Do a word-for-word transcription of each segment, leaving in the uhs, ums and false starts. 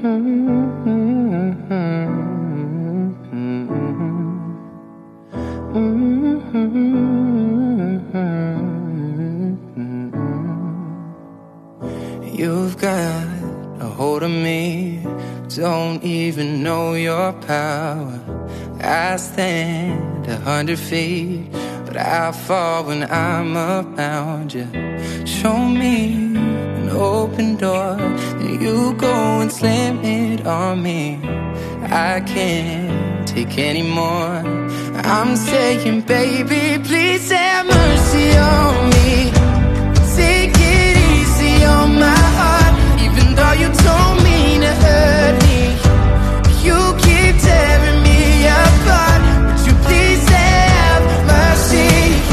You've got a hold of me, don't even know your power. I stand a hundred feet, but I fall when I'm around you. Show me an open door, then you go and slam it on me. I can't take any more. I'm saying, baby, please have mercy on me. Take it easy on my heart, even though you told me to hurt me. You keep tearing me apart. Would you please have mercy,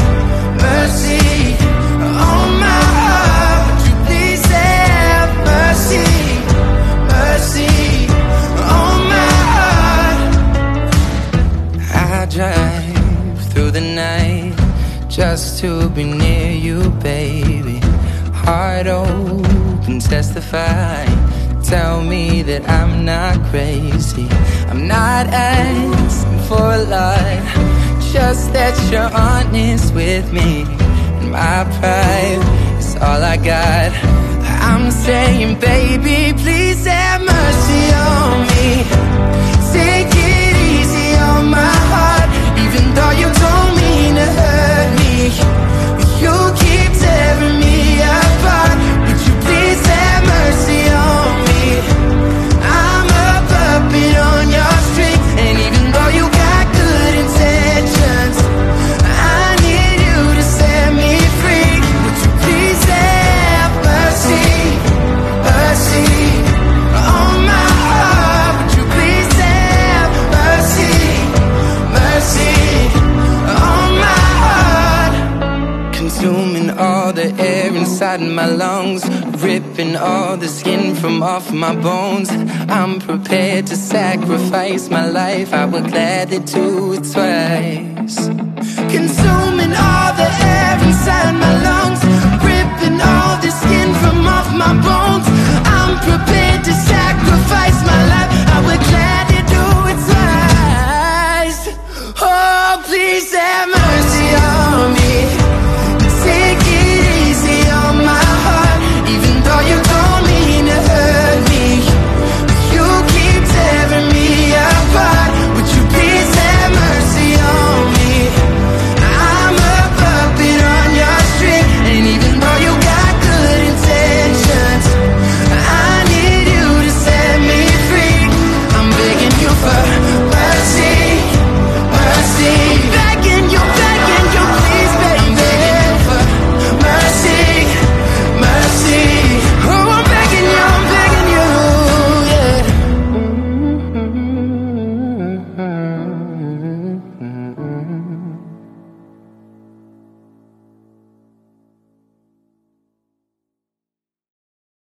mercy on my heart? Would you please have mercy, mercy on my heart? I drive through the night just to be near you, baby. Heart open, testify. Tell me that I'm not crazy. I'm not asking for a lot, just that you're honest with me. And my pride is all I got. I'm saying, baby, please have mercy on me. Take it easy on my heart, even though you don't mean to hurt me. You keep tearing me apart. Would you please have mercy on me? I'm a puppet on your string, and even though you got good intentions, I need you to set me free. Would you please have mercy, mercy on my heart? Would you please have mercy, mercy on my heart? Consuming all the air inside my lungs, ripping all the skin from off my bones. I'm prepared to sacrifice my life, I would gladly do it twice. Consuming all the air inside my lungs, ripping all the skin from off my bones.